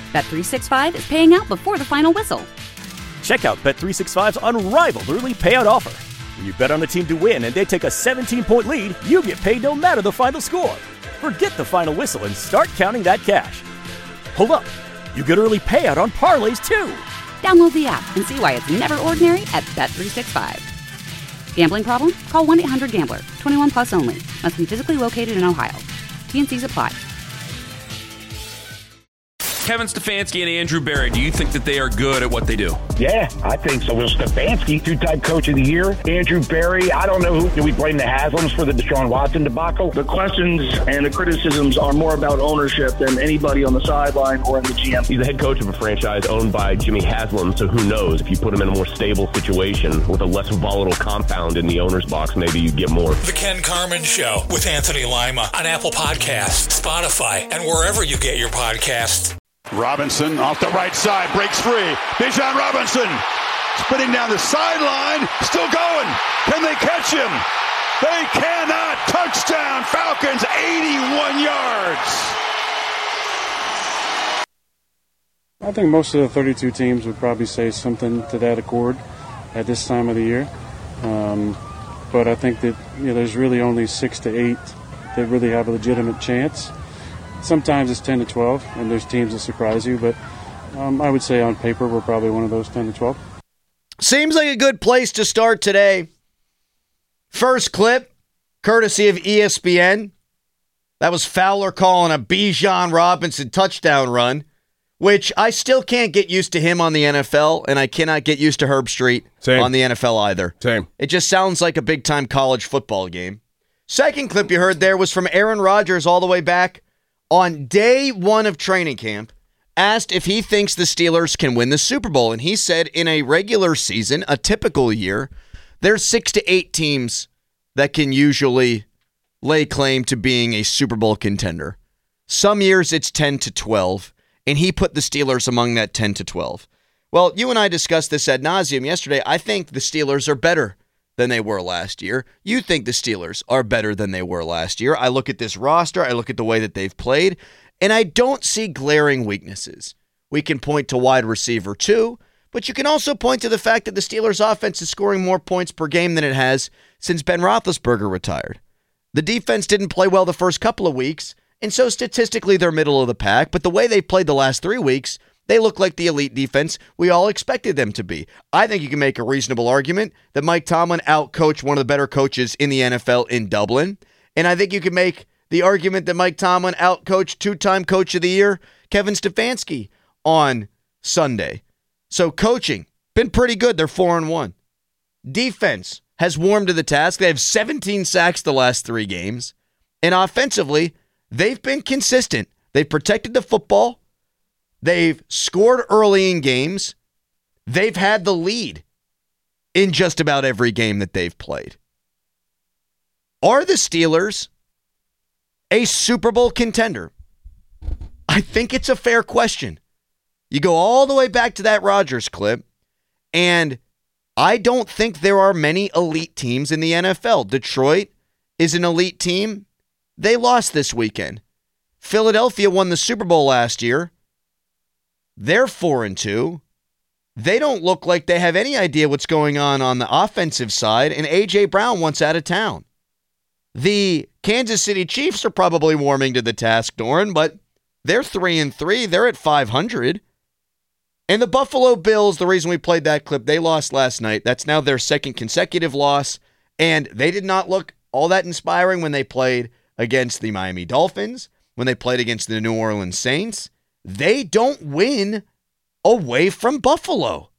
Bet365 is paying out before the final whistle. Check out Bet365's unrivaled early payout offer. When you bet on a team to win and they take a 17-point lead, you get paid no matter the final score. Forget the final whistle and start counting that cash. Hold up. You get early payout on parlays, too. Download the app and see why it's never ordinary at Bet365. Gambling problem? Call 1-800-GAMBLER. 21 plus only. Must be physically located in Ohio. T&Cs apply. Kevin Stefanski and Andrew Berry, do you think that they are good at what they do? Yeah, I think so. Well, Stefanski, two-time coach of the year. Andrew Berry, I don't know who. Do we blame the Haslams for the Deshaun Watson debacle? The questions and the criticisms are more about ownership than anybody on the sideline or in the GM. He's the head coach of a franchise owned by Jimmy Haslam, so who knows? If you put him in a more stable situation with a less volatile compound in the owner's box, maybe you get more. The Ken Carman Show with Anthony Lima on Apple Podcasts, Spotify, and wherever you get your podcasts. Robinson off the right side, breaks free. Bijan Robinson spinning down the sideline, still going. Can they catch him? They cannot. Touchdown, Falcons, 81 yards. I think most of the 32 teams would probably say something to that accord at this time of the year. But I think that there's really only 6 to 8 that really have a legitimate chance. Sometimes it's 10 to 12, and there's teams that surprise you, but I would say on paper we're probably one of those 10 to 12. Seems like a good place to start today. First clip, courtesy of ESPN. That was Fowler calling a Bijan Robinson touchdown run, which I still can't get used to him on the NFL, and I cannot get used to Herb Street on the NFL either. Same. It just sounds like a big-time college football game. Second clip you heard there was from Aaron Rodgers all the way back on day one of training camp, asked if he thinks the Steelers can win the Super Bowl. And he said in a regular season, a typical year, there's 6 to 8 teams that can usually lay claim to being a Super Bowl contender. Some years it's 10 to 12, and he put the Steelers among that 10 to 12. Well, you and I discussed this ad nauseum yesterday. I think the Steelers are better than they were last year. You think the Steelers are better than they were last year. I look at this roster, I look at the way that they've played, and I don't see glaring weaknesses. We can point to wide receiver too, but you can also point to the fact that the Steelers' offense is scoring more points per game than it has since Ben Roethlisberger retired. The defense didn't play well the first couple of weeks, and so statistically they're middle of the pack, but the way they played the last 3 weeks, they look like the elite defense we all expected them to be. I think you can make a reasonable argument that Mike Tomlin outcoached one of the better coaches in the NFL in Dublin. And I think you can make the argument that Mike Tomlin outcoached 2-time Coach of the Year, Kevin Stefanski, on Sunday. So coaching, been pretty good. They're 4-1. Defense has warmed to the task. They have 17 sacks the last 3 games. And offensively, they've been consistent. They've protected the football. They've scored early in games. They've had the lead in just about every game that they've played. Are the Steelers a Super Bowl contender? I think it's a fair question. You go all the way back to that Rodgers clip, and I don't think there are many elite teams in the NFL. Detroit is an elite team. They lost this weekend. Philadelphia won the Super Bowl last year. They're 4-2. They don't look like they have any idea what's going on the offensive side, and A.J. Brown wants out of town. The Kansas City Chiefs are probably warming to the task, Doran, but they're 3-3. They're at 500. And the Buffalo Bills, the reason we played that clip, they lost last night. That's now their second consecutive loss, and they did not look all that inspiring when they played against the Miami Dolphins, when they played against the New Orleans Saints. They don't win away from Buffalo.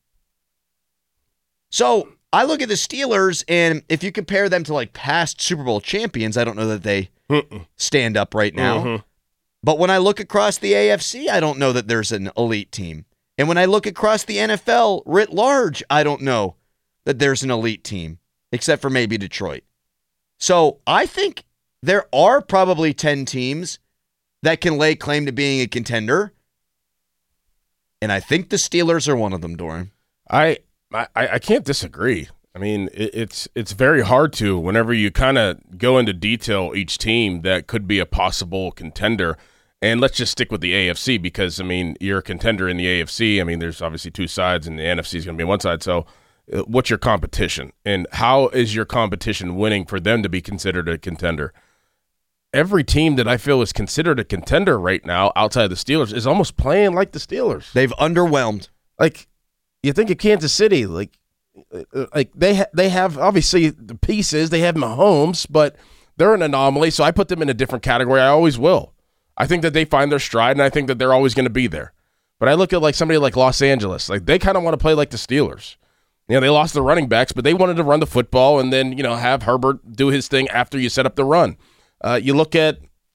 So I look at the Steelers, and if you compare them to like past Super Bowl champions, I don't know that they stand up right now. But when I look across the AFC, I don't know that there's an elite team. And when I look across the NFL writ large, I don't know that there's an elite team, except for maybe Detroit. So I think there are probably 10 teams that can lay claim to being a contender. And I think the Steelers are one of them, Doran. I can't disagree. I mean, it's very hard to, whenever you kind of go into detail each team that could be a possible contender. And let's just stick with the AFC because, I mean, you're a contender in the AFC. I mean, there's obviously two sides, and the NFC is going to be one side. So what's your competition? And how is your competition winning for them to be considered a contender? Every team that I feel is considered a contender right now outside of the Steelers is almost playing like the Steelers. They've underwhelmed. Like, you think of Kansas City, like they have obviously the pieces. They have Mahomes, but they're an anomaly, so I put them in a different category. I always will. I think that they find their stride, and I think that they're always going to be there. But I look at like somebody like Los Angeles. Like, they kind of want to play like the Steelers. You know, they lost the running backs, but they wanted to run the football and then, you know, have Herbert do his thing after you set up the run. You look at,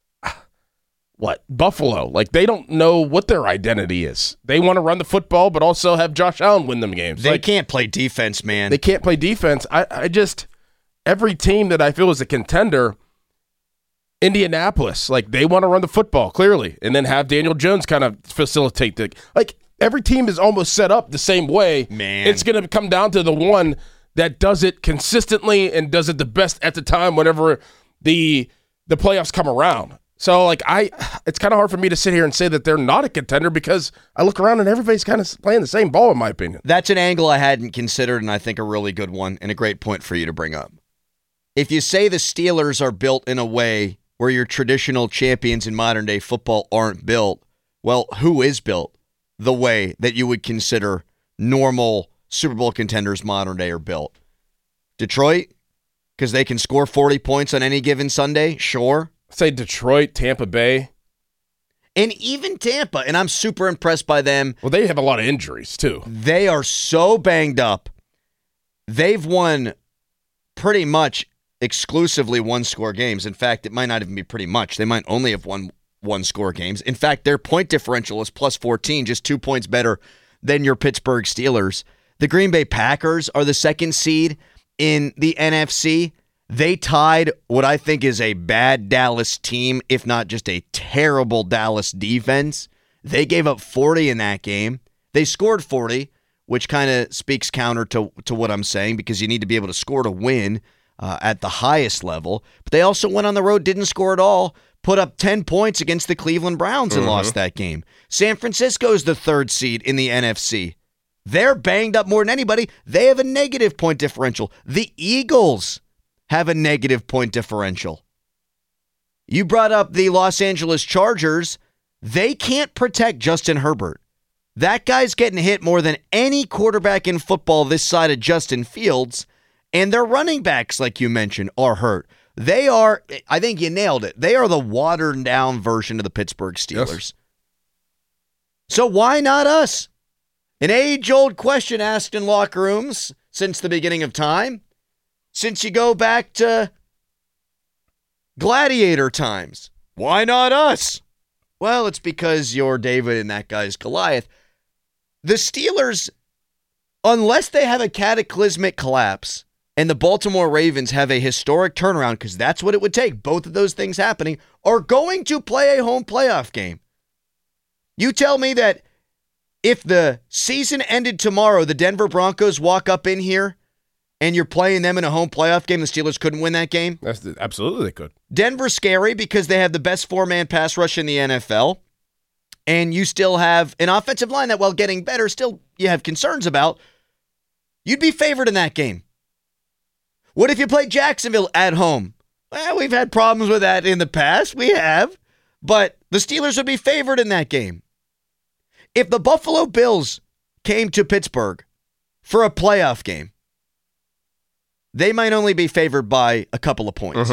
Buffalo. Like, they don't know what their identity is. They want to run the football, but also have Josh Allen win them games. They can't play defense, man. They can't play defense. I just, every team that I feel is a contender, Indianapolis, like, they want to run the football, clearly, and then have Daniel Jones kind of facilitate the, like, every team is almost set up the same way. Man. It's going to come down to the one that does it consistently and does it the best at the time whenever the playoffs come around. So, like, it's kind of hard for me to sit here and say that they're not a contender because I look around and everybody's kind of playing the same ball, in my opinion. That's an angle I hadn't considered, and I think a really good one and a great point for you to bring up. If you say the Steelers are built in a way where your traditional champions in modern-day football aren't built, well, who is built the way that you would consider normal Super Bowl contenders modern day are built? Detroit, because they can score 40 points on any given Sunday? Sure. Say Detroit, Tampa Bay. And even Tampa, and I'm super impressed by them. Well, they have a lot of injuries, too. They are so banged up. They've won pretty much exclusively one-score games. In fact, it might not even be pretty much. They might only have won one-score games. In fact, their point differential is plus 14, just 2 points better than your Pittsburgh Steelers. The Green Bay Packers are the second seed in the NFC. They tied what I think is a bad Dallas team, if not just a terrible Dallas defense. They gave up 40 in that game. They scored 40, which kind of speaks counter to what I'm saying because you need to be able to score to win at the highest level. But they also went on the road, didn't score at all, put up 10 points against the Cleveland Browns and lost that game. San Francisco's the third seed in the NFC. They're banged up more than anybody. They have a negative point differential. The Eagles have a negative point differential. You brought up the Los Angeles Chargers. They can't protect Justin Herbert. That guy's getting hit more than any quarterback in football this side of Justin Fields. And their running backs, like you mentioned, are hurt. They are, I think you nailed it, they are the watered-down version of the Pittsburgh Steelers. Yes. So why not us? An age-old question asked in locker rooms since the beginning of time. Since you go back to gladiator times. Why not us? Well, it's because you're David and that guy's Goliath. The Steelers, unless they have a cataclysmic collapse, and the Baltimore Ravens have a historic turnaround, because that's what it would take, both of those things happening, are going to play a home playoff game. You tell me that if the season ended tomorrow, the Denver Broncos walk up in here, and you're playing them in a home playoff game, the Steelers couldn't win that game? Absolutely they could. Denver's scary because they have the best four-man pass rush in the NFL, and you still have an offensive line that, while getting better, still you have concerns about. You'd be favored in that game. What if you play Jacksonville at home? Well, we've had problems with that in the past. We have. But the Steelers would be favored in that game. If the Buffalo Bills came to Pittsburgh for a playoff game, they might only be favored by a couple of points.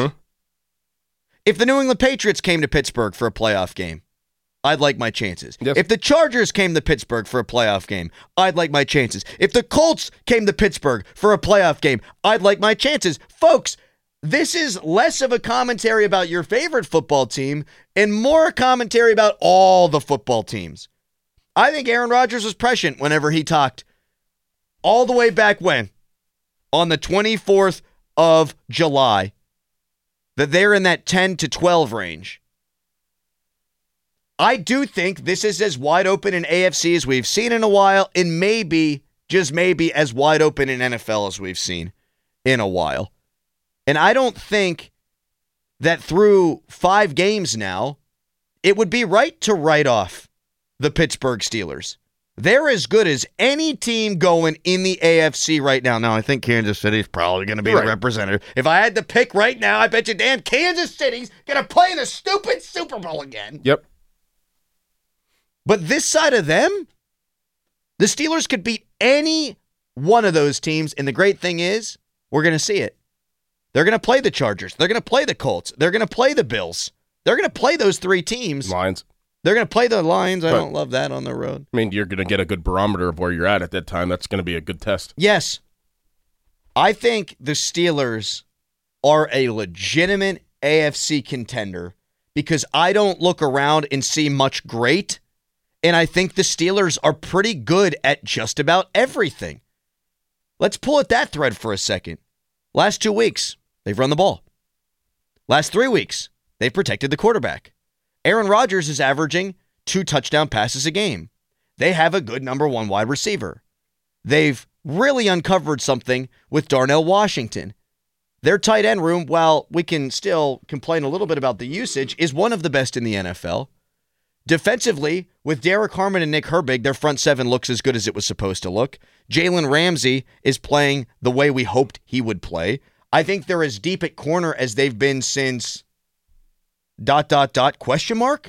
If the New England Patriots came to Pittsburgh for a playoff game, I'd like my chances. Yes. If the Chargers came to Pittsburgh for a playoff game, I'd like my chances. If the Colts came to Pittsburgh for a playoff game, I'd like my chances. Folks, this is less of a commentary about your favorite football team and more a commentary about all the football teams. I think Aaron Rodgers was prescient whenever he talked all the way back when, on the 24th of July, that they're in that 10 to 12 range. I do think this is as wide open in AFC as we've seen in a while, and maybe, just maybe, as wide open in NFL as we've seen in a while. And I don't think that through 5 games now, it would be right to write off the Pittsburgh Steelers. They're as good as any team going in the AFC right now. Now, I think Kansas City's probably going to be the representative. If I had to pick right now, I bet you damn Kansas City's going to play in the stupid Super Bowl again. Yep. But this side of them, the Steelers could beat any one of those teams, and the great thing is, we're going to see it. They're going to play the Chargers. They're going to play the Colts. They're going to play the Bills. They're going to play those three teams. Lions. They're going to play the Lions. I don't love that on the road. I mean, you're going to get a good barometer of where you're at that time. That's going to be a good test. Yes. I think the Steelers are a legitimate AFC contender because I don't look around and see much great, and I think the Steelers are pretty good at just about everything. Let's pull at that thread for a second. Last 2 weeks, they've run the ball. Last 3 weeks, they've protected the quarterback. Aaron Rodgers is averaging 2 touchdown passes a game. They have a good number 1 wide receiver. They've really uncovered something with Darnell Washington. Their tight end room, while we can still complain a little bit about the usage, is one of the best in the NFL. Defensively, with Derek Harmon and Nick Herbig, their front seven looks as good as it was supposed to look. Jalen Ramsey is playing the way we hoped he would play. I think they're as deep at corner as they've been since ... question mark?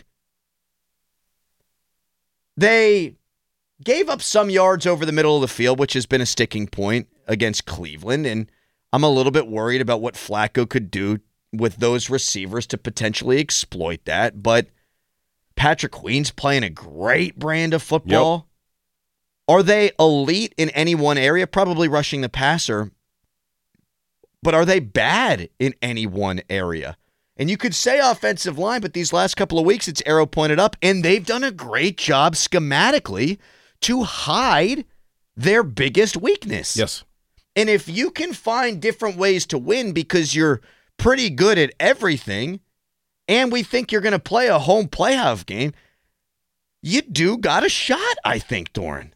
They gave up some yards over the middle of the field, which has been a sticking point against Cleveland, and I'm a little bit worried about what Flacco could do with those receivers to potentially exploit that, but Patrick Queen's playing a great brand of football. Yep. Are they elite in any one area? Probably rushing the passer, but are they bad in any one area? And you could say offensive line, but these last couple of weeks, it's arrow pointed up, and they've done a great job schematically to hide their biggest weakness. Yes. And if you can find different ways to win because you're pretty good at everything, and we think you're going to play a home playoff game, you do got a shot, I think, Doran.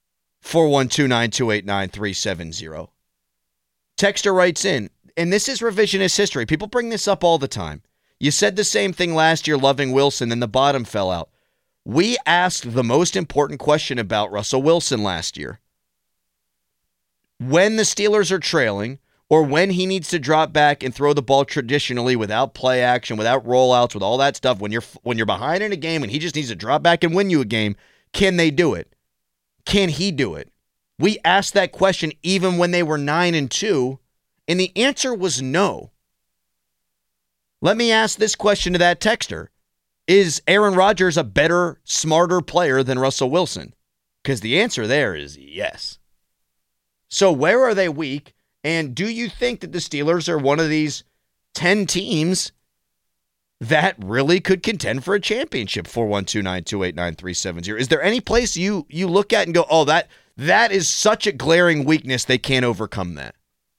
412-928-9370. Texter writes in, and this is revisionist history. People bring this up all the time. You said the same thing last year, loving Wilson, and the bottom fell out. We asked the most important question about Russell Wilson last year. When the Steelers are trailing, or when he needs to drop back and throw the ball traditionally without play action, without rollouts, with all that stuff, when you're behind in a game and he just needs to drop back and win you a game, can they do it? Can he do it? We asked that question even when they were 9-2. And the answer was no. Let me ask this question to that texter. Is Aaron Rodgers a better, smarter player than Russell Wilson? Because the answer there is yes. So where are they weak? And do you think that the Steelers are one of these 10 teams that really could contend for a championship? 412-928-9370. Is there any place you look at and go, oh, that is such a glaring weakness, they can't overcome that?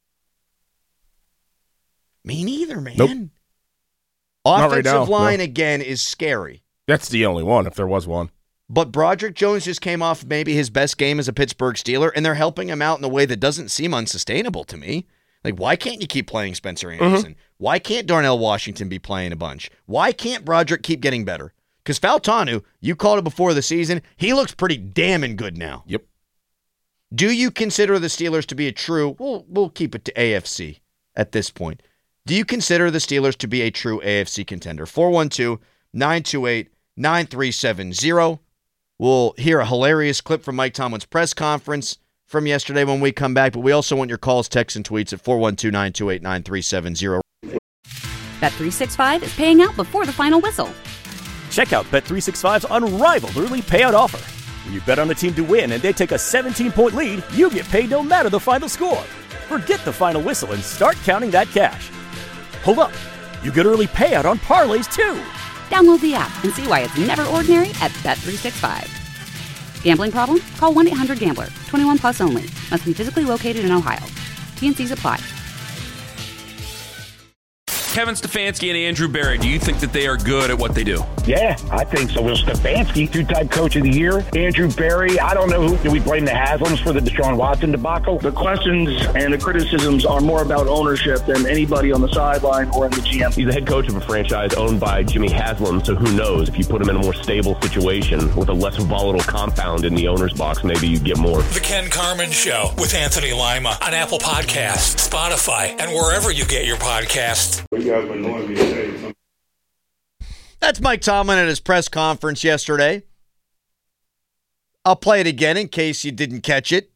Me neither, man. Nope. Offensive line, again, is scary. That's the only one, if there was one. But Broderick Jones just came off maybe his best game as a Pittsburgh Steeler, and they're helping him out in a way that doesn't seem unsustainable to me. Like, why can't you keep playing Spencer Anderson? Mm-hmm. Why can't Darnell Washington be playing a bunch? Why can't Broderick keep getting better? Because Fautanu, you called it before the season, he looks pretty damn good now. Yep. Do you consider the Steelers to be a true, we'll keep it to AFC at this point. Do you consider the Steelers to be a true AFC contender? 412-928-9370. We'll hear a hilarious clip from Mike Tomlin's press conference from yesterday when we come back, but we also want your calls, texts, and tweets at 412-928-9370. Bet365 is paying out before the final whistle. Check out Bet365's unrivaled early payout offer. When you bet on a team to win and they take a 17-point lead, you get paid no matter the final score. Forget the final whistle and start counting that cash. Hold up. You get early payout on parlays, too. Download the app and see why it's never ordinary at Bet365. Gambling problem? Call 1-800-GAMBLER. 21 plus only. Must be physically located in Ohio. T&Cs apply. Kevin Stefanski and Andrew Berry, do you think that they are good at what they do? Yeah, I think so. Will Stefanski, two-time coach of the year. Andrew Berry, I don't know who. Do we blame the Haslams for the Deshaun Watson debacle? The questions and the criticisms are more about ownership than anybody on the sideline or in the GM. He's the head coach of a franchise owned by Jimmy Haslam, so who knows? If you put him in a more stable situation with a less volatile compound in the owner's box, maybe you get more. The Ken Carman Show with Anthony Lima on Apple Podcasts, Spotify, and wherever you get your podcasts. That's Mike Tomlin at his press conference yesterday. I'll play it again in case you didn't catch it.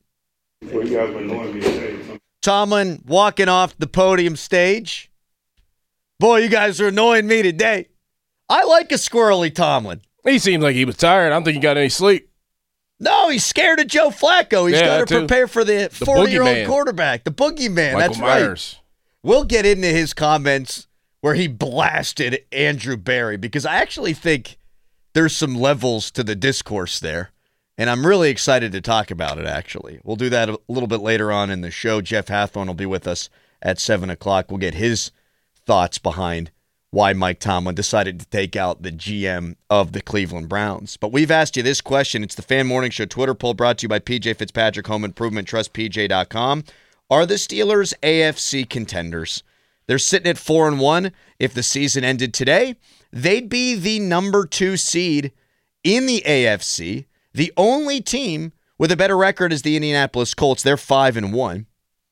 Tomlin walking off the podium stage. Boy, you guys are annoying me today. I like a squirrely Tomlin. He seemed like he was tired. I don't think he got any sleep. No, he's scared of Joe Flacco. He's got to prepare for the 40-year-old quarterback, the boogeyman. That's Myers. Right. We'll get into his comments where he blasted Andrew Berry, because I actually think there's some levels to the discourse there, and I'm really excited to talk about it, actually. We'll do that a little bit later on in the show. Jeff Hathorn will be with us at 7 o'clock. We'll get his thoughts behind why Mike Tomlin decided to take out the GM of the Cleveland Browns. But we've asked you this question. It's the Fan Morning Show Twitter poll brought to you by PJ Fitzpatrick Home Improvement, TrustPJ.com. Are the Steelers AFC contenders? They're sitting at 4-1. If the season ended today, they'd be the number 2 seed in the AFC. The only team with a better record is the Indianapolis Colts. They're 5-1.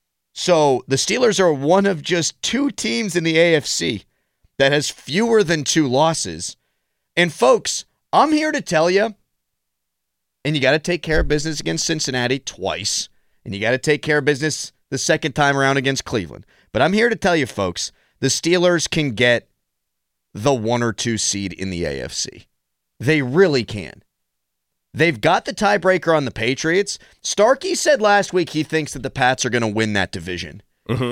So the Steelers are one of just 2 teams in the AFC that has fewer than 2 losses. And folks, I'm here to tell you, and you got to take care of business against Cincinnati twice, and you got to take care of business the second time around against Cleveland. But I'm here to tell you, folks, the Steelers can get the 1 or 2 seed in the AFC. They really can. They've got the tiebreaker on the Patriots. Starkey said last week he thinks that the Pats are going to win that division. Mm-hmm.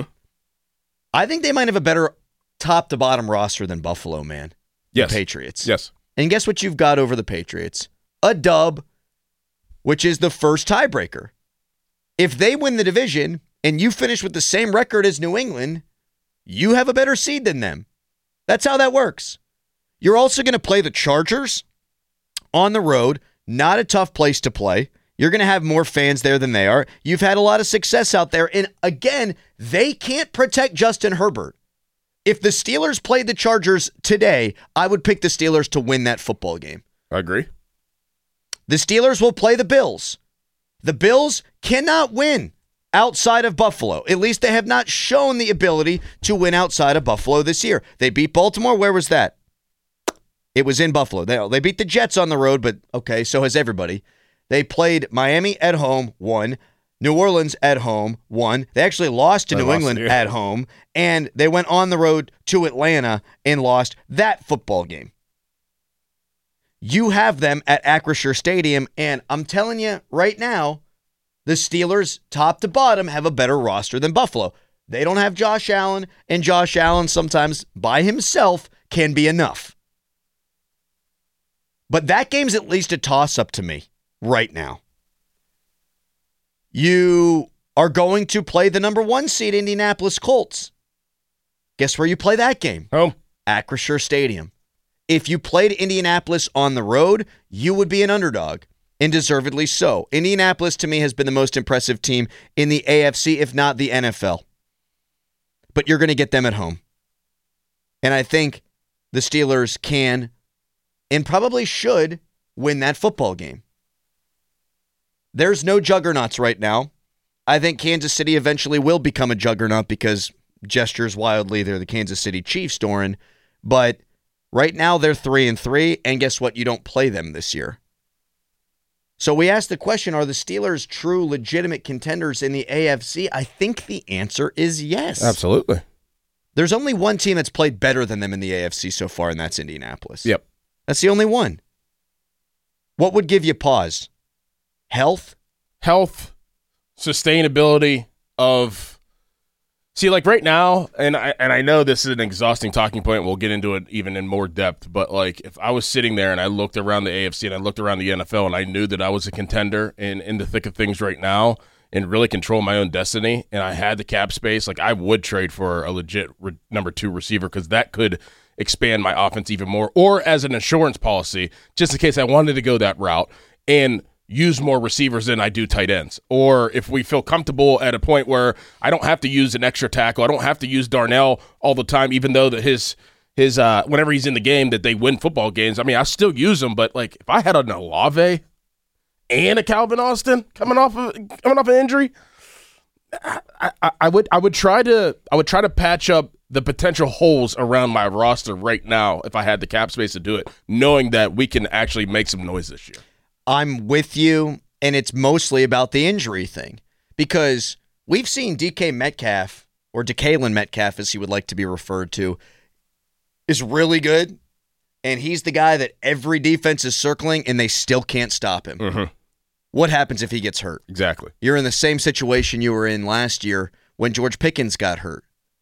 I think they might have a better top-to-bottom roster than Buffalo, man. Yes. The Patriots. Yes. And guess what you've got over the Patriots? A dub, which is the first tiebreaker. If they win the division and you finish with the same record as New England, you have a better seed than them. That's how that works. You're also going to play the Chargers on the road. Not a tough place to play. You're going to have more fans there than they are. You've had a lot of success out there. And again, they can't protect Justin Herbert. If the Steelers played the Chargers today, I would pick the Steelers to win that football game. I agree. The Steelers will play the Bills. The Bills cannot win outside of Buffalo. At least they have not shown the ability to win outside of Buffalo this year. They beat Baltimore. Where was that? It was in Buffalo. They beat the Jets on the road, but okay, so has everybody. They played Miami at home, won. New Orleans at home, won. They actually lost to New England at home, and they went on the road to Atlanta and lost that football game. You have them at Acrisure Stadium, and I'm telling you right now, the Steelers, top to bottom, have a better roster than Buffalo. They don't have Josh Allen, and Josh Allen sometimes by himself can be enough. But that game's at least a toss-up to me right now. You are going to play the number 1 seed Indianapolis Colts. Guess where you play that game? Home. Acrisure Stadium. If you played Indianapolis on the road, you would be an underdog, and deservedly so. Indianapolis, to me, has been the most impressive team in the AFC, if not the NFL. But you're going to get them at home. And I think the Steelers can and probably should win that football game. There's no juggernauts right now. I think Kansas City eventually will become a juggernaut because gestures wildly, they're the Kansas City Chiefs, Doran. But right now they're 3-3, and guess what? You don't play them this year. So we asked the question, are the Steelers true, legitimate contenders in the AFC? I think the answer is yes. Absolutely. There's only one team that's played better than them in the AFC so far, and that's Indianapolis. Yep. That's the only one. What would give you pause? Health, sustainability of. See, like right now, and I know this is an exhausting talking point. We'll get into it even in more depth. But like, if I was sitting there and I looked around the AFC and I looked around the NFL and I knew that I was a contender and in the thick of things right now and really control my own destiny, and I had the cap space, like I would trade for a legit number 2 receiver because that could expand my offense even more, or as an insurance policy, just in case I wanted to go that route and use more receivers than I do tight ends. Or if we feel comfortable at a point where I don't have to use an extra tackle, I don't have to use Darnell all the time, even though that his whenever he's in the game that they win football games. I mean, I still use him, but like if I had an Olave and a Calvin Austin coming off an injury, I would try to patch up the potential holes around my roster right now if I had the cap space to do it, knowing that we can actually make some noise this year. I'm with you, and it's mostly about the injury thing because we've seen DK Metcalf, or DeKalin Metcalf as he would like to be referred to, is really good, and he's the guy that every defense is circling, and they still can't stop him. Mm-hmm. What happens if he gets hurt? Exactly. You're in the same situation you were in last year when George Pickens got hurt.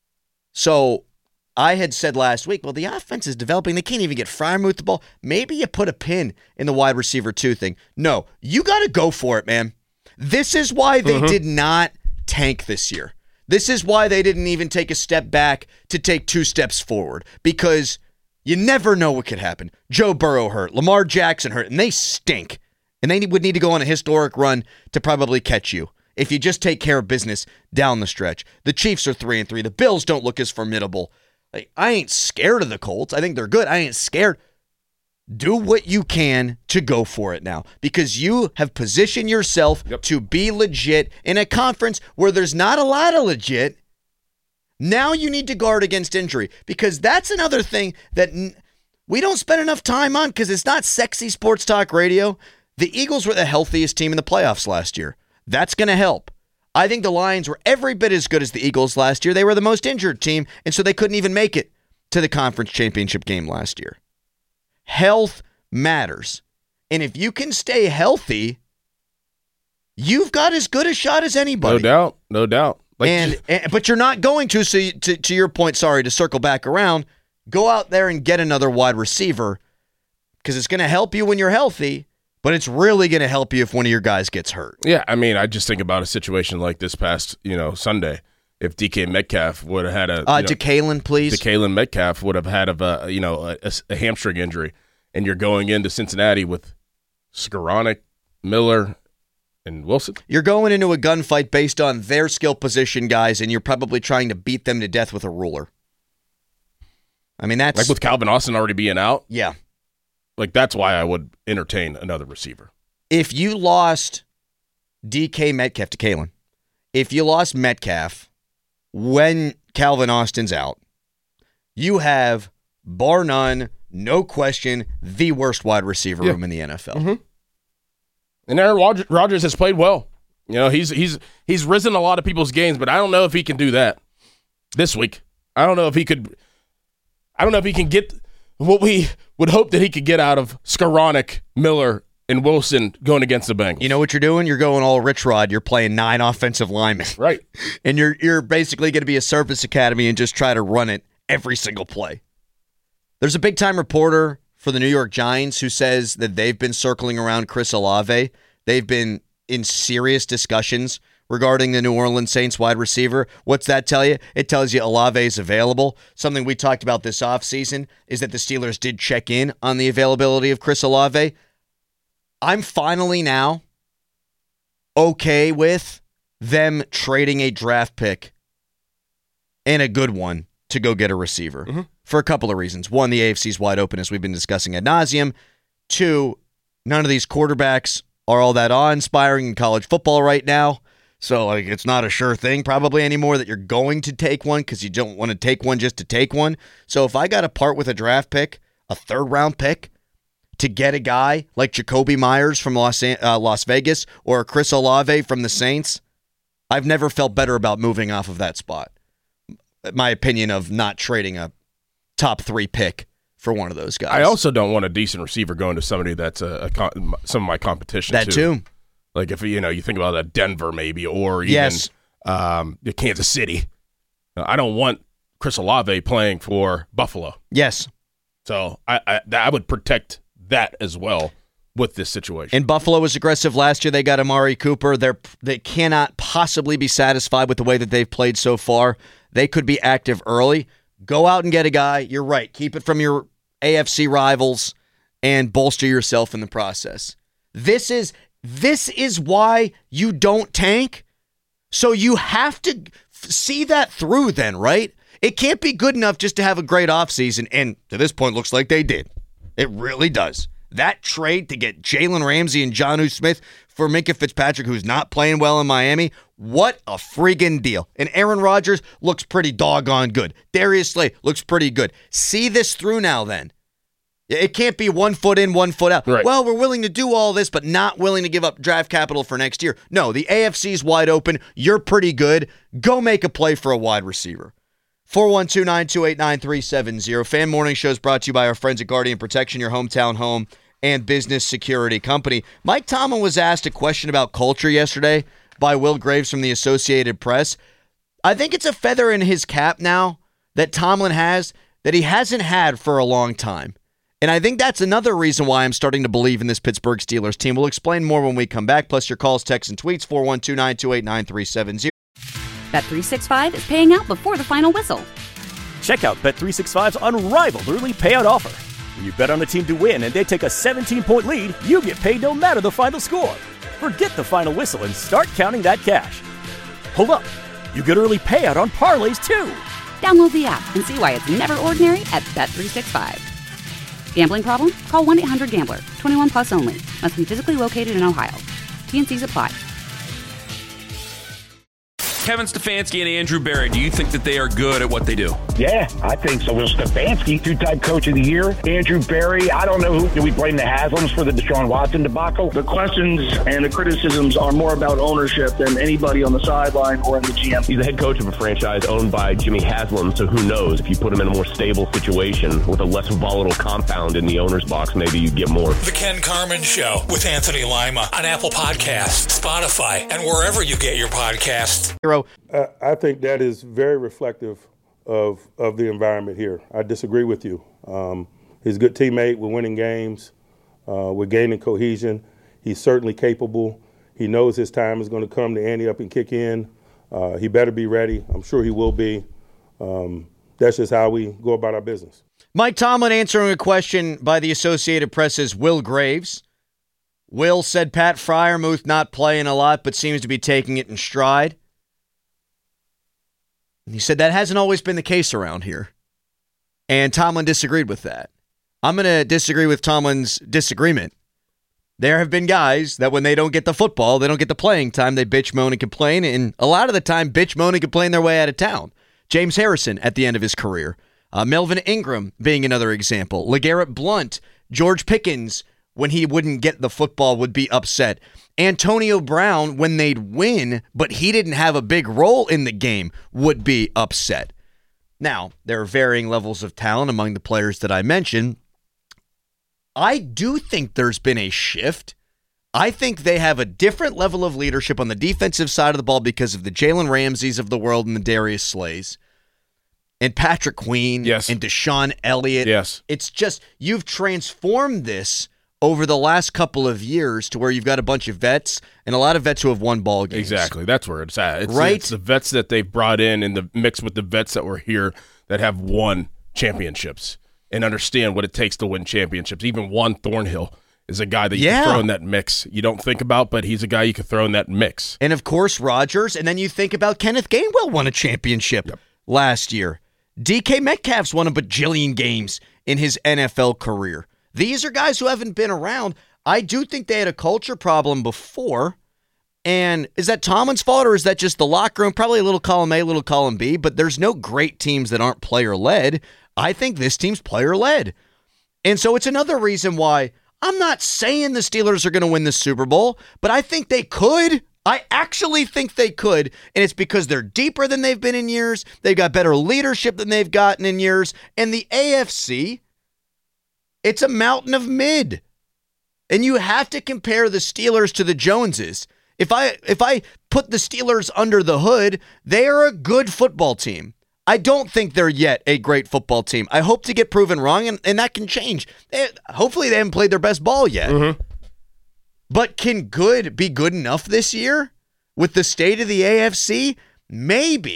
So I had said last week, well, the offense is developing. They can't even get Freiermuth the ball. Maybe you put a pin in the wide receiver 2 thing. No, you got to go for it, man. This is why they did not tank this year. This is why they didn't even take a step back to take 2 steps forward, because you never know what could happen. Joe Burrow hurt, Lamar Jackson hurt, and they stink. And they would need to go on a historic run to probably catch you if you just take care of business down the stretch. The Chiefs are 3-3. The Bills don't look as formidable. Like, I ain't scared of the Colts. I think they're good. I ain't scared. Do what you can to go for it now, because you have positioned yourself to be legit in a conference where there's not a lot of legit. Now you need to guard against injury, because that's another thing that we don't spend enough time on because it's not sexy sports talk radio. The Eagles were the healthiest team in the playoffs last year. That's going to help. I think the Lions were every bit as good as the Eagles last year. They were the most injured team, and so they couldn't even make it to the conference championship game last year. Health matters. And if you can stay healthy, you've got as good a shot as anybody. No doubt. But you're not going to, so to your point, sorry, to circle back around, go out there and get another wide receiver, because it's going to help you when you're healthy. But it's really going to help you if one of your guys gets hurt. Yeah, I mean, I just think about a situation like this past, Sunday. If DK Metcalf would have had DeKalin, please. DeKalin Metcalf would have had a hamstring injury, and you're going into Cincinnati with Skoranek, Miller, and Wilson. You're going into a gunfight based on their skill position guys, and you're probably trying to beat them to death with a ruler. I mean, that's... Like with Calvin Austin already being out? Yeah. Like, that's why I would entertain another receiver. If you lost DK Metcalf to Kalen, if you lost Metcalf when Calvin Austin's out, you have, bar none, no question, the worst wide receiver room in the NFL. Mm-hmm. And Aaron Rodgers has played well. He's risen a lot of people's games, but I don't know if he can do that this week. I don't know if he can get what we would hope that he could get out of Skoranek, Miller, and Wilson going against the Bengals. You know what you're doing? You're going all Rich Rod. You're playing 9 offensive linemen. Right. And you're basically going to be a service academy and just try to run it every single play. There's a big-time reporter for the New York Giants who says that they've been circling around Chris Olave. They've been in serious discussions regarding the New Orleans Saints wide receiver. What's that tell you? It tells you Olave is available. Something we talked about this offseason is that the Steelers did check in on the availability of Chris Olave. I'm finally now okay with them trading a draft pick, and a good one, to go get a receiver for a couple of reasons. One, the AFC's wide open, as we've been discussing ad nauseum. 2, none of these quarterbacks are all that awe-inspiring in college football right now. So it's not a sure thing probably anymore that you're going to take one, because you don't want to take one just to take one. So if I got to part with a draft pick, a 3rd-round pick, to get a guy like Jacoby Myers from Las Vegas or Chris Olave from the Saints, I've never felt better about moving off of that spot. My opinion of not trading a top 3 pick for one of those guys. I also don't want a decent receiver going to somebody that's some of my competition. That too. Like if you think about that Denver maybe, or even Kansas City. I don't want Chris Olave playing for Buffalo. Yes. So I would protect that as well with this situation. And Buffalo was aggressive last year. They got Amari Cooper. They cannot possibly be satisfied with the way that they've played so far. They could be active early, Go out and get a guy. You're right. Keep it from your AFC rivals and bolster yourself in the process. This is why you don't tank. So you have to see that through then, right? It can't be good enough just to have a great offseason, and to this point looks like they did. It really does. That trade to get Jalen Ramsey and Jonnu Smith for Minkah Fitzpatrick, who's not playing well in Miami, what a friggin' deal. And Aaron Rodgers looks pretty doggone good. Darius Slay looks pretty good. See this through now then. It can't be 1 foot in, 1 foot out. Right. Well, we're willing to do all this, but not willing to give up draft capital for next year. No, the AFC's wide open. You're pretty good. Go make a play for a wide receiver. 412-928-9370. Fan Morning Show is brought to you by our friends at Guardian Protection, your hometown home and business security company. Mike Tomlin was asked a question about culture yesterday by Will Graves from the Associated Press. I think it's a feather in his cap now that Tomlin has that he hasn't had for a long time. And I think that's another reason why I'm starting to believe in this Pittsburgh Steelers team. We'll explain more when we come back, plus your calls, texts, and tweets, 412-928-9370. Bet365 is paying out before the final whistle. Check out Bet365's unrivaled early payout offer. When you bet on a team to win and they take a 17-point lead, you get paid no matter the final score. Forget the final whistle and start counting that cash. Hold up. You get early payout on parlays, too. Download the app and see why it's never ordinary at Bet365. Gambling problem? Call 1-800-GAMBLER. 21 plus only. Must be physically located in Ohio. T&Cs apply. Kevin Stefanski and Andrew Berry, do you think that they are good at what they do? Yeah, I think so. Will Stefanski, two-time coach of the year. Andrew Berry, I don't know who. Do we blame the Haslams for the Deshaun Watson debacle? The questions and the criticisms are more about ownership than anybody on the sideline or in the GM. He's the head coach of a franchise owned by Jimmy Haslam, so who knows? If you put him in a more stable situation with a less volatile compound in the owner's box, maybe you get more. The Ken Carman Show with Anthony Lima on Apple Podcasts, Spotify, and wherever you get your podcasts. I think that is very reflective of the environment here. I disagree with you. He's a good teammate. We're winning games. We're gaining cohesion. He's certainly capable. He knows his time is going to come to ante up and kick in. He better be ready. I'm sure he will be. That's just how we go about our business. Mike Tomlin answering a question by the Associated Press's Will Graves. Will said Pat Freiermuth not playing a lot, but seems to be taking it in stride. He said that hasn't always been the case around here. And Tomlin disagreed with that. I'm going to disagree with Tomlin's disagreement. There have been guys that when they don't get the football, they don't get the playing time, they bitch, moan, and complain. And a lot of the time, bitch, moan, and complain their way out of town. James Harrison at the end of his career. Melvin Ingram being another example. LeGarrette Blount, George Pickens, when he wouldn't get the football, would be upset. Antonio Brown, when they'd win, but he didn't have a big role in the game, would be upset. Now, there are varying levels of talent among the players that I mentioned. I do think there's been a shift. I think they have a different level of leadership on the defensive side of the ball because of the Jalen Ramseys of the world and the Darius Slays. And Patrick Queen. Yes. And Deshaun Elliott. Yes. It's just, you've transformed this over the last couple of years to where you've got a bunch of vets and a lot of vets who have won ball games. Exactly. That's where it's at. Right? It's the vets that they've brought in the mix with the vets that were here that have won championships and understand what it takes to win championships. Even Juan Thornhill is a guy that you can throw in that mix. You don't think about, but he's a guy you can throw in that mix. And, of course, Rodgers. And then you think about Kenneth Gainwell won a championship last year. DK Metcalf's won a bajillion games in his NFL career. These are guys who haven't been around. I do think they had a culture problem before. And is that Tomlin's fault or is that just the locker room? Probably a little column A, a little column B, but there's no great teams that aren't player-led. I think this team's player-led. And so it's another reason why I'm not saying the Steelers are going to win the Super Bowl, but I think they could. I actually think they could, and it's because they're deeper than they've been in years. They've got better leadership than they've gotten in years. And the AFC, it's a mountain of mid. And you have to compare the Steelers to the Joneses. If I put the Steelers under the hood, they are a good football team. I don't think they're yet a great football team. I hope to get proven wrong, and that can change. Hopefully they haven't played their best ball yet. Mm-hmm. But can good be good enough this year with the state of the AFC? Maybe.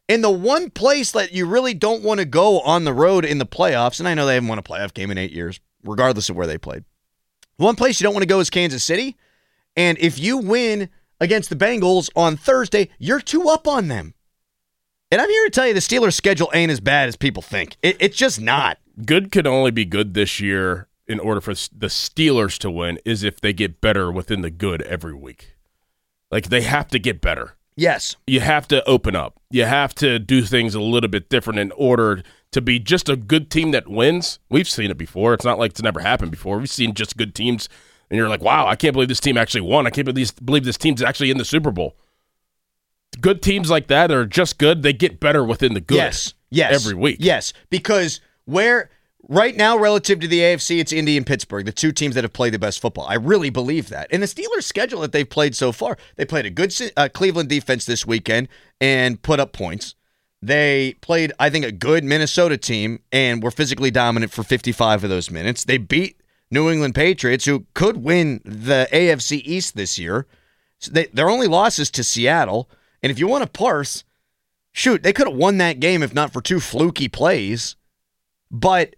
And the one place that you really don't want to go on the road in the playoffs, and I know they haven't won a playoff game in 8 years, regardless of where they played. One place you don't want to go is Kansas City. And if you win against the Bengals on Thursday, you're 2 up on them. And I'm here to tell you the Steelers' schedule ain't as bad as people think. It's just not. Good can only be good this year in order for the Steelers to win is if they get better within the good every week. Like, they have to get better. Yes. You have to open up. You have to do things a little bit different in order to be just a good team that wins. We've seen it before. It's not like it's never happened before. We've seen just good teams, and you're like, wow, I can't believe this team actually won. I can't believe this team's actually in the Super Bowl. Good teams like that are just good. They get better within the good. Yes. Every week. Yes, because right now, relative to the AFC, it's Indy and Pittsburgh, the 2 teams that have played the best football. I really believe that. And the Steelers' schedule that they've played so far, they played a good Cleveland defense this weekend and put up points. They played, I think, a good Minnesota team and were physically dominant for 55 of those minutes. They beat New England Patriots, who could win the AFC East this year. So their only loss is to Seattle. And if you want to parse, shoot, they could have won that game if not for 2 fluky plays. But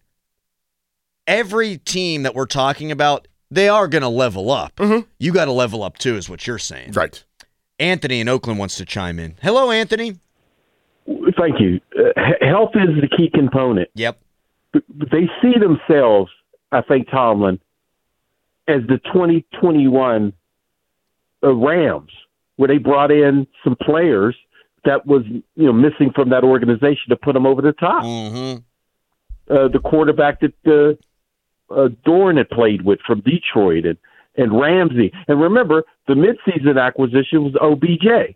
every team that we're talking about, they are going to level up. Mm-hmm. You got to level up too, is what you're saying. Right. Anthony in Oakland wants to chime in. Hello, Anthony. Thank you. Health is the key component. Yep. They see themselves, I think, Tomlin, as the 2021 Rams, where they brought in some players that was missing from that organization to put them over the top. Mm-hmm. The quarterback that Dorn had played with from Detroit and Ramsey. And remember, the midseason acquisition was OBJ,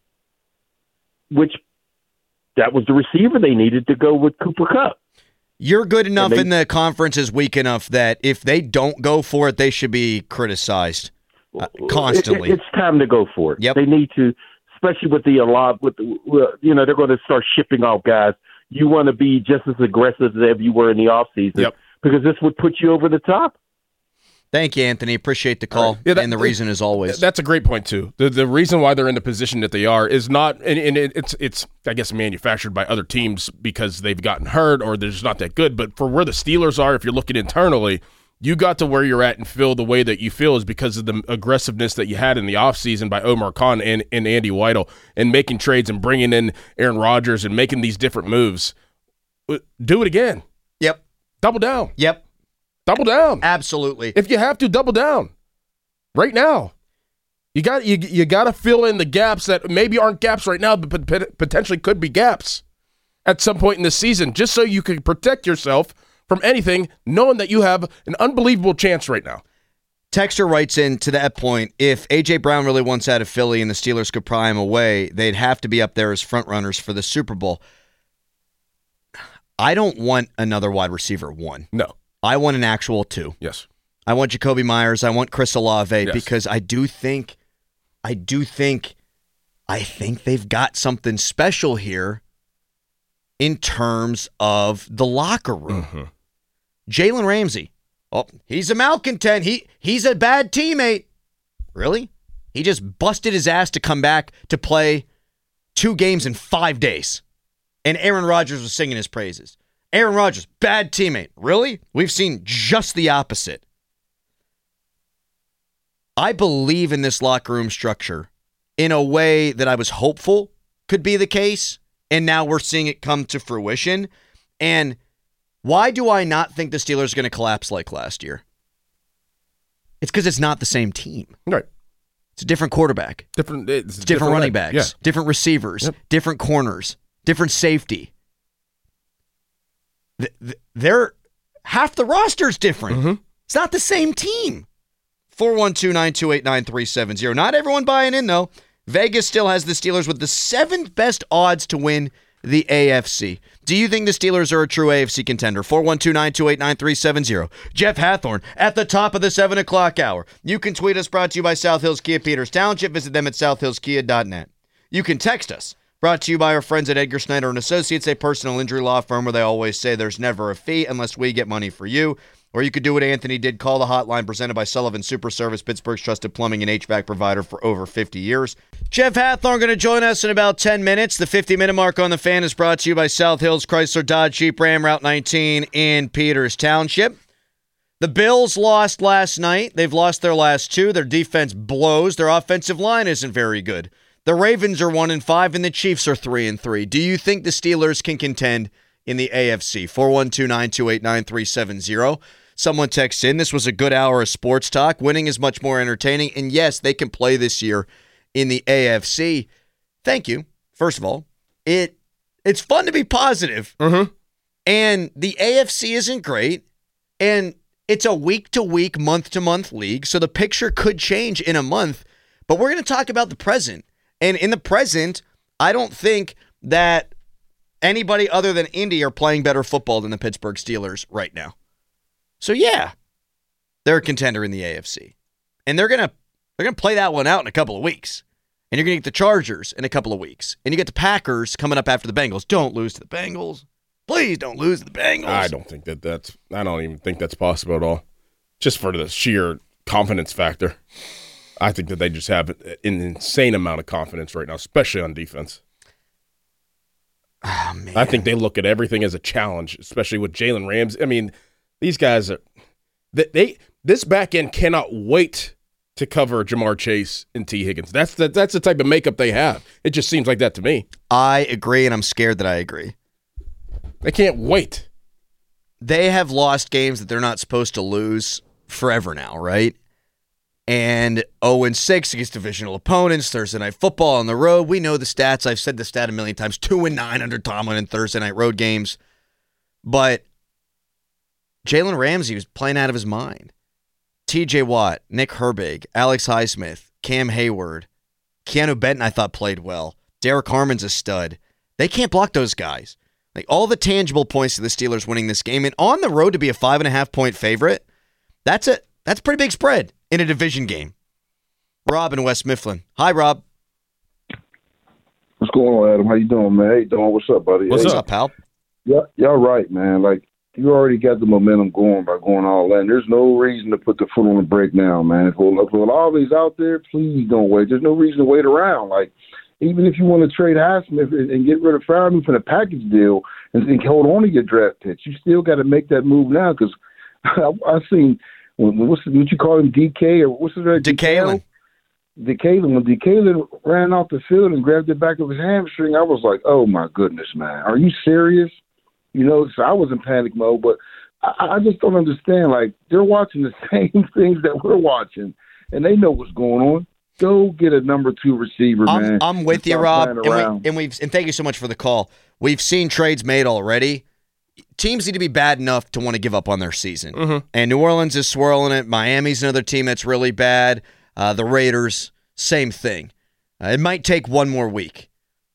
which that was the receiver they needed to go with Cooper Kupp. You're good enough in the conference is weak enough that if they don't go for it, they should be criticized constantly. It's time to go for it. Yep. They need to, especially with they're going to start shipping off guys. You want to be just as aggressive as you were in the offseason because this would put you over the top. Thank you, Anthony. Appreciate the call. Yeah, and the reason is always. That's a great point, too. The reason why they're in the position that they are is not, and it's I guess, manufactured by other teams because they've gotten hurt or they're just not that good. But for where the Steelers are, if you're looking internally, you got to where you're at and feel the way that you feel is because of the aggressiveness that you had in the offseason by Omar Khan and Andy Weidel and making trades and bringing in Aaron Rodgers and making these different moves. Do it again. Yep. Double down. Yep. Double down. Absolutely. If you have to, double down. Right now. You got to fill in the gaps that maybe aren't gaps right now, but potentially could be gaps at some point in the season, just so you can protect yourself from anything, knowing that you have an unbelievable chance right now. Texter writes in to that point, if A.J. Brown really wants out of Philly and the Steelers could pry him away, they'd have to be up there as front runners for the Super Bowl. I don't want another wide receiver 1. No. I want an actual 2. Yes. I want Jacoby Myers. I want Chris Olave yes. because I think they've got something special here in terms of the locker room. Mm-hmm. Jalen Ramsey. Oh, he's a malcontent. He's a bad teammate. Really? He just busted his ass to come back to play 2 games in 5 days. And Aaron Rodgers was singing his praises. Aaron Rodgers, bad teammate. Really? We've seen just the opposite. I believe in this locker room structure in a way that I was hopeful could be the case, and now we're seeing it come to fruition. And why do I not think the Steelers are going to collapse like last year? It's because it's not the same team. Right. It's a different quarterback. It's different running backs. Yeah. Different receivers. Yep. Different corners. Different safety. They're half the roster's different. Mm-hmm. It's not the same team. 412-928-9370. Not everyone buying in, though. Vegas still has the Steelers with the 7th best odds to win the AFC. Do you think the Steelers are a true AFC contender? 412-928-9370. Jeff Hathorn at the top of the 7 o'clock hour. You can tweet us, brought to you by South Hills Kia Peters Township. Visit them at southhillskia.net. You can text us, brought to you by our friends at Edgar Snyder & Associates, a personal injury law firm where they always say there's never a fee unless we get money for you. Or you could do what Anthony did, call the hotline presented by Sullivan Super Service, Pittsburgh's trusted plumbing and HVAC provider for over 50 years. Jeff Hathorn going to join us in about 10 minutes. The 50-minute mark on the Fan is brought to you by South Hills Chrysler Dodge Jeep Ram Route 19 in Peters Township. The Bills lost last night. They've lost their last two. Their defense blows. Their offensive line isn't very good. The Ravens are 1-5 and the Chiefs are 3-3. Do you think the Steelers can contend in the AFC? 412-928-9370. Someone texts in, this was a good hour of sports talk. Winning is much more entertaining. And yes, they can play this year in the AFC. Thank you. First of all, it's fun to be positive. Mm-hmm. And the AFC isn't great. And it's a week-to-week, month-to-month league. So the picture could change in a month. But we're going to talk about the present. And in the present, I don't think that anybody other than Indy are playing better football than the Pittsburgh Steelers right now. So yeah, they're a contender in the AFC. And they're gonna play that one out in a couple of weeks. And you're gonna get the Chargers in a couple of weeks. And you get the Packers coming up after the Bengals. Don't lose to the Bengals. Please don't lose to the Bengals. I don't even think that's possible at all. Just for the sheer confidence factor. I think that they just have an insane amount of confidence right now, especially on defense. Oh, man. I think they look at everything as a challenge, especially with Jalen Ramsey. I mean, these guys are this back end cannot wait to cover Jamar Chase and T. Higgins. That's the type of makeup they have. It just seems like that to me. I agree, and I'm scared that I agree. They can't wait. They have lost games that they're not supposed to lose forever now, right? And 0-6 against divisional opponents, Thursday Night Football on the road. We know the stats. I've said the stat a million times. 2-9 under Tomlin in Thursday night road games. But Jalen Ramsey was playing out of his mind. TJ Watt, Nick Herbig, Alex Highsmith, Cam Hayward, Keanu Benton I thought played well. Derek Harmon's a stud. They can't block those guys. Like all the tangible points to the Steelers winning this game. And on the road to be a 5.5-point favorite, that's a pretty big spread in a division game. Rob in West Mifflin. Hi, Rob. What's going on, Adam? How you doing, man? Hey, Don, what's up, buddy? What's up, pal? Yeah, y'all right, man. Like, you already got the momentum going by going all in. There's no reason to put the foot on the brake now, man. If all these out there, please don't wait. There's no reason to wait around. Like, even if you want to trade Highsmith and get rid of Freiermuth from a package deal and hold on to your draft picks, you still got to make that move now because I've seen what you call him, DK or what's his name? DeKalen. When DeKalen ran off the field and grabbed the back of his hamstring, I was like, oh, my goodness, man. Are you serious? You know, so I was in panic mode, but I just don't understand. Like, they're watching the same things that we're watching, and they know what's going on. Go get a number 2 receiver, man. I'm with you, Rob. And thank you so much for the call. We've seen trades made already. Teams need to be bad enough to want to give up on their season. Mm-hmm. And New Orleans is swirling it. Miami's another team that's really bad. The Raiders, same thing. It might take one more week.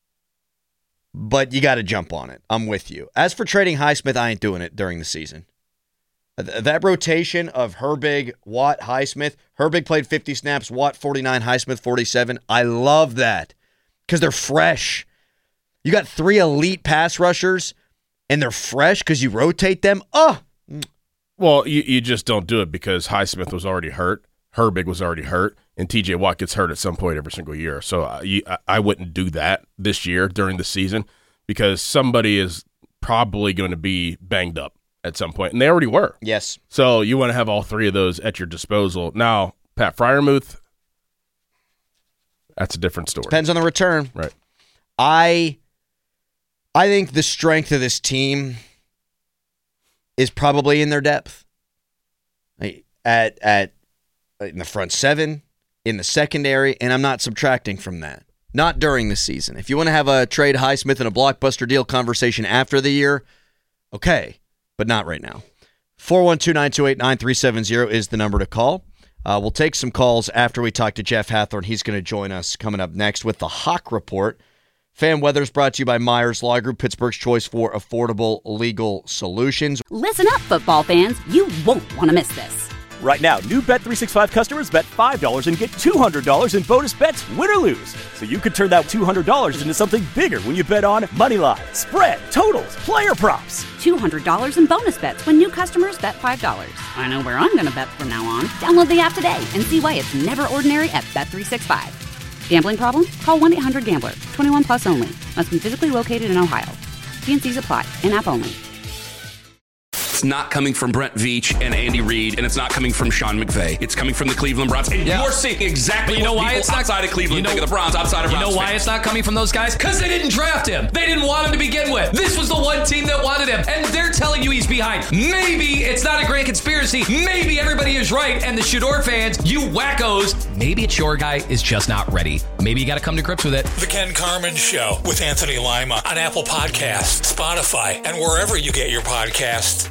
But you got to jump on it. I'm with you. As for trading Highsmith, I ain't doing it during the season. That rotation of Herbig, Watt, Highsmith. Herbig played 50 snaps, Watt 49, Highsmith 47. I love that because they're fresh. You got 3 elite pass rushers, and they're fresh because you rotate them. Oh, well, you just don't do it because Highsmith was already hurt, Herbig was already hurt, and TJ Watt gets hurt at some point every single year. So I wouldn't do that this year during the season because somebody is probably going to be banged up at some point, and they already were. Yes. So you want to have all 3 of those at your disposal. Now, Pat Freiermuth, that's a different story. Depends on the return. Right. I think the strength of this team is probably in their depth. At in the front 7, in the secondary, and I'm not subtracting from that. Not during the season. If you want to have a trade Highsmith and a blockbuster deal conversation after the year, okay, but not right now. 412-928-9370 is the number to call. We'll take some calls after we talk to Jeff Hathorn. He's going to join us coming up next with the Hawk Report. Fan Weather is brought to you by Myers Law Group, Pittsburgh's choice for affordable legal solutions. Listen up, football fans. You won't want to miss this. Right now, new Bet365 customers bet $5 and get $200 in bonus bets, win or lose. So you could turn that $200 into something bigger when you bet on moneyline, spread, totals, player props. $200 in bonus bets when new customers bet $5. I know where I'm going to bet from now on. Download the app today and see why it's never ordinary at Bet365. Gambling problem? Call 1-800-GAMBLER. 21 plus only. Must be physically located in Ohio. T&Cs apply. In-app only. It's not coming from Brent Veach and Andy Reid, and it's not coming from Sean McVay. It's coming from the Cleveland Browns. And you're seeing exactly what people outside of Cleveland think of the Browns, outside of Browns. You know why it's not coming from those guys? Because they didn't draft him. They didn't want him to begin with. This was the one team that wanted him, and they're telling you he's behind. Maybe it's not a grand conspiracy. Maybe everybody is right, and the Shador fans, you wackos, maybe it's your guy is just not ready. Maybe you got to come to grips with it. The Ken Carman Show with Anthony Lima on Apple Podcasts, Spotify, and wherever you get your podcasts.